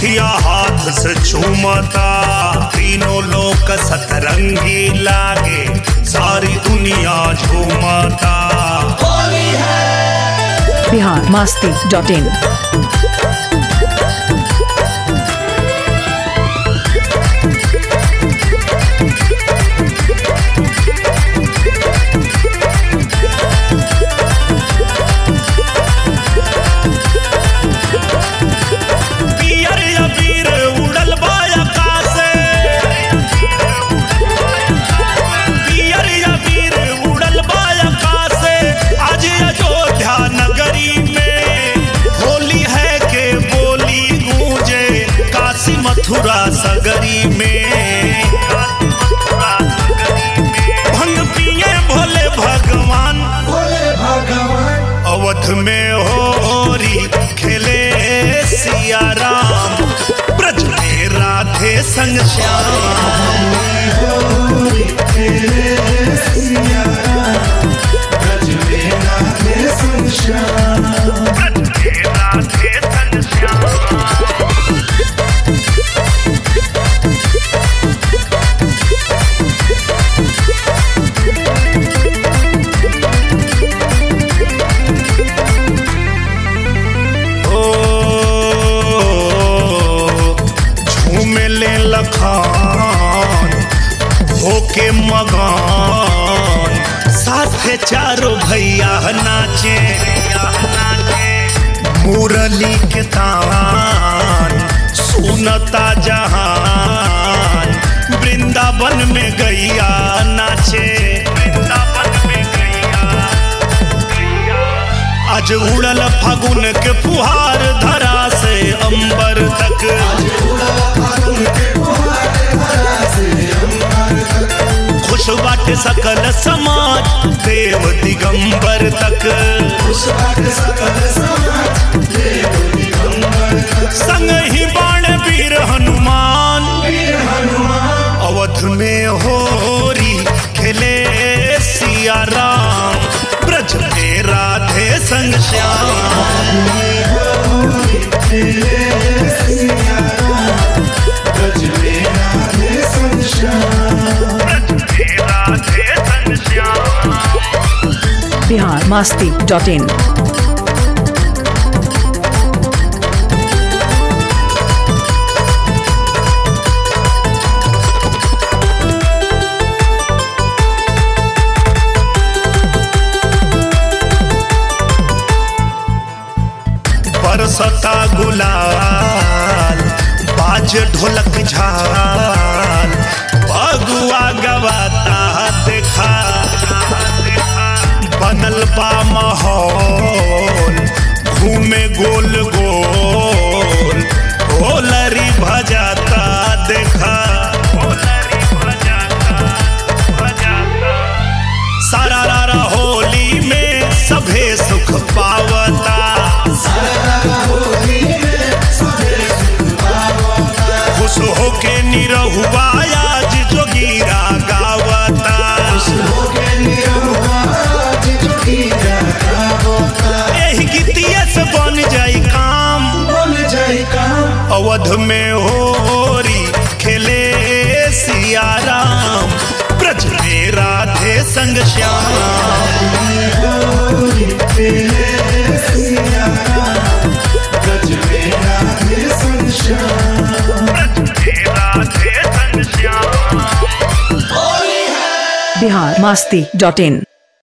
अखिया हाथ से चूमता, तीनों लोक सतरंगी लागे, सारी दुनिया झूमता। biharmasti.in मथुरा सगरी में भंग पिए भोले भगवान, अवध में होरी खेले सिया राम, ब्रज में राधे संग श्याम। ब्रज में राधे संग श्याम। होके मगन साथे चारों भैया नाचे, मुरली के तान सुनता जहान, वृंदावन में गैया नाचे। आज उड़ल फागुन के फुहार धरा से अंबर तक, खुश बाटे सकल समाज देव दिगंबर तक। संग ही बाण वीर हनुमान, अवध में होरी खेले सिया राम, ब्रज में राधे संग श्याम। biharmasti.in बरसता गुलाल, बाज ढोलक झाल, बगुआ गवाता देखा, बनल बा माहौल घूमे गोल गोल, होलरी भजाता देखा। सारा रारा होली में सभे सुख पावता, खुश होके निरहुआ आज जोगीरा गावता। एही गीतिया से बन जाई काम, अवध में होरी खेले सिया राम, ब्रज में राधे संग श्याम। biharmasti.in